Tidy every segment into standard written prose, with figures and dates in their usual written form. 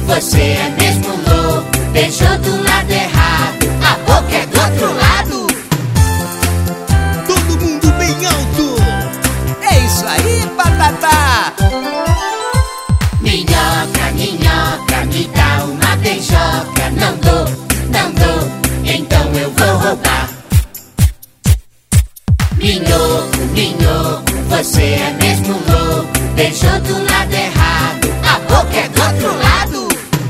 você é mesmo louco. Beijou do lado errado, a boca é do outro lado. Todo mundo bem alto. É isso aí, Patatá. Minhoca, minhoca, me dá uma beijoca. Não dou, não dou, então eu vou roubar. Minhoco, minhoco, você é mesmo louco. Beijou do lado errado, a boca é do outro lado.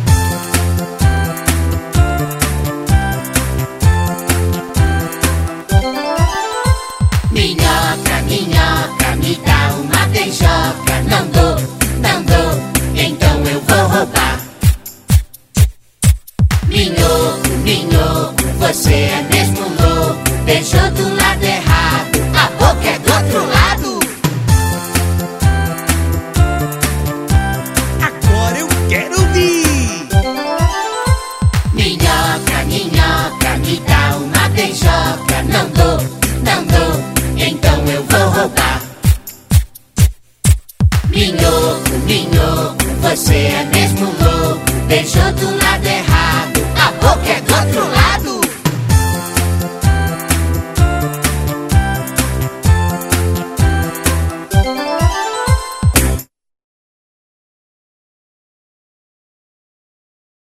Minhoca, minhoca, me dá uma beijoca. Não dou, não dou, então eu vou roubar. Minhoco, minhoco, você é mesmo louco. Beijou do lado errado, a boca é do outro lado. Agora eu quero ouvir. Minhoca, minhoca, me dá uma beijoca. Não dou, não dou, então eu vou roubar.